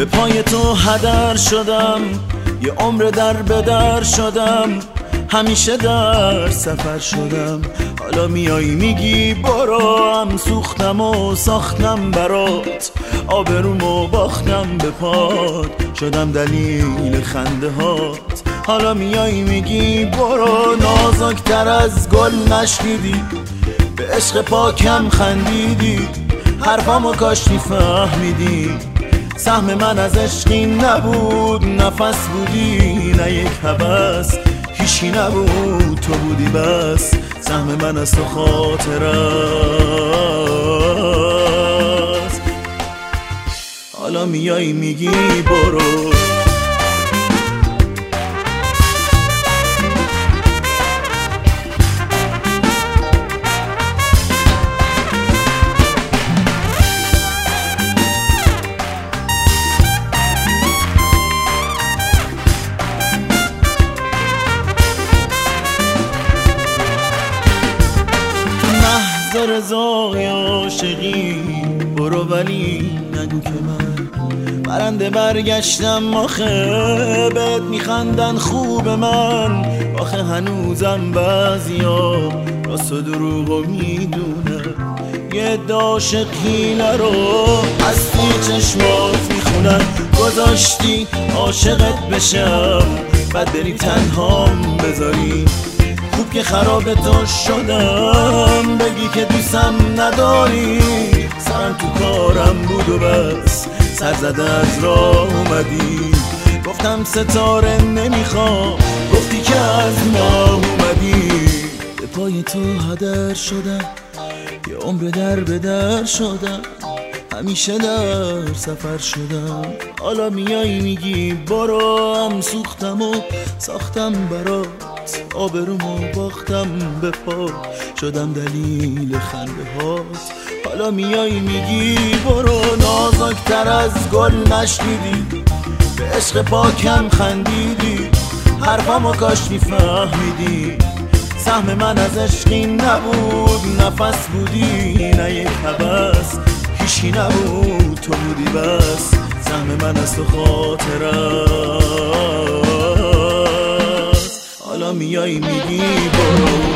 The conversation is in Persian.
پای تو هدر شدم، یه عمر در به در شدم، همیشه در سفر شدم. حالا میایی میگی برو، هم سوختم و ساختم برات، آبرومو باختم به پات، شدم دلیل خنده هات. حالا میایی میگی برو، نازکتر از گل نشنیدی، به عشق پاکم خندیدی، حرفامو کاش میفهمیدی. سهم من از عشقی نبود، نفس بودی نه یک هوس، هیچی نبود تو بودی بس. سهم من از تو خاطر است. حالا میایی میگی برو. رضای عاشقی برو، ولی نگو که من برنده برگشتم. آخه بهت میخندن خوب من، آخه هنوزم بعضیا راست و دروغو میدونن. یه عاشق حیله رو از توی چشمات میخونن، گذاشتی عاشقت بشم بعد بری تنهام بذاری. خوب که خراب تو شدم، بگی که دوستم نداری. سرم تو کارم بود و بس، سر زده از راه اومدی. گفتم ستاره نمیخوام، گفتی که از ما اومدی. به پای تو هدر شدم، یه عمر در به در شدم، همیشه در سفر شدم. حالا میایی میگی برو، هم سوختم و ساختم برات، آبرومو باختم به پا، شدم دلیل خنده هات. حالا میایی میگی برو، نازکتر از گل نشنیدی، به عشق پاکم خندیدی، حرفامو کاش میفهمیدی. سهم من از عشقی نبود، نفس بودی نه یک هوس، هیچی نبود تو بودی بس. سهم من از تو خاطر است. حالا میایی میگی برو.